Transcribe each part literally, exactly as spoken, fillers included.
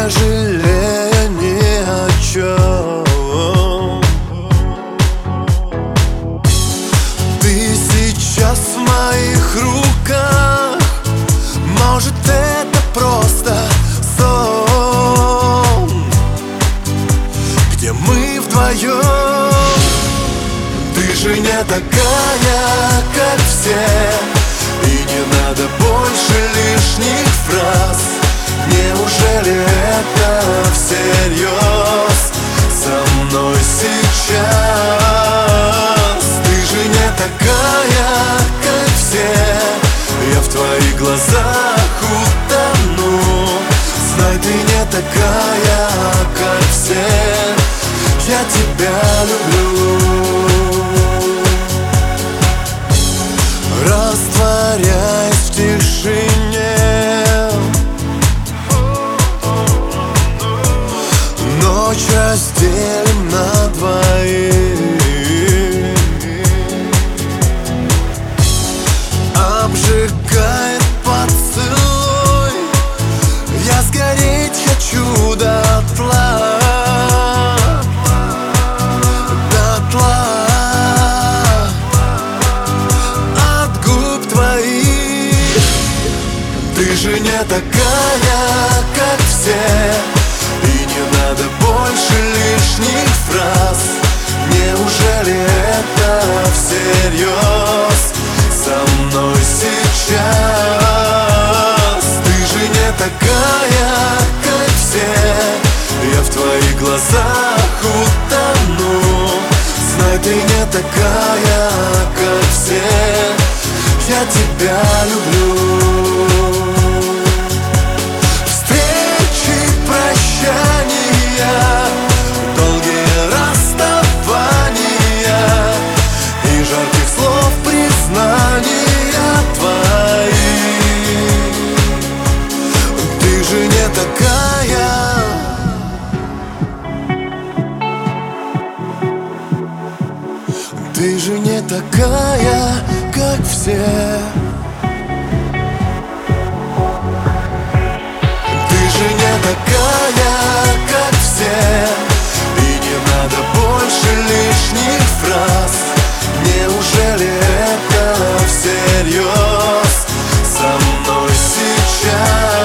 жалея ни о чем. Ты сейчас в моих руках. Может, это просто сон, где мы вдвоем. Ты же не такая, как все, и не надо больше лишних фраз. Неужели это всерьез со мной сейчас? Ты же не такая, как все, я в твоих глазах утону. Знай, ты не такая, как все, я тебя люблю. Растворяясь в тишине, ночь разделим на двоих. Обжигает поцелуй, я сгореть хочу дотла, дотла. От губ твоих. Ты же не такая, как все, и не надо больше лишних фраз. Неужели это всерьез со мной сейчас? Ты же не такая, как все, я в твоих глазах утону. Знай, ты не такая, как все, я тебя люблю. Долгие расставания и жарких слов признания твои. Ты же не такая. Ты же не такая, как все. Ты же не такая, как все, и не надо больше лишних фраз. Неужели это всерьез со мной сейчас?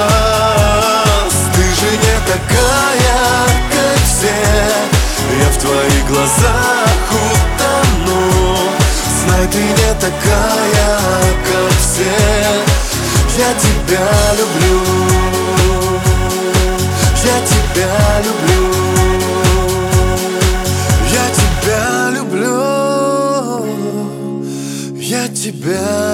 Ты же не такая, как все, я в твоих глазах утону. Знай, ты не такая, как все, я тебя люблю. Я тебя люблю, я тебя люблю, я тебя